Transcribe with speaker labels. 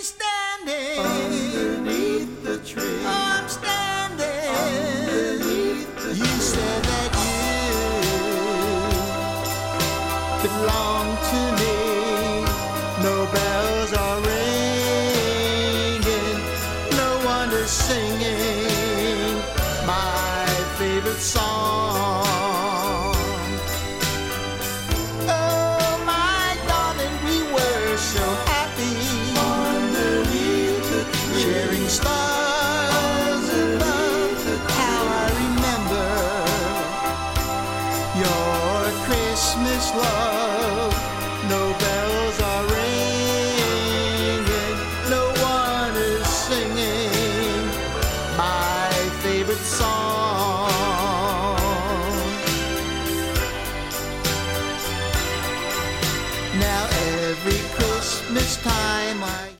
Speaker 1: standing
Speaker 2: underneath the tree.
Speaker 1: I'm standing
Speaker 2: Underneath the
Speaker 1: You said that you belong to me. No bells are ringing, no one is singing my favorite song. Oh, my darling, we were so happy
Speaker 2: underneath the tree.
Speaker 1: sharing stars above. How I remember your Christmas love. No bells are ringing, no one is singing my favorite song. Now every Christmas time I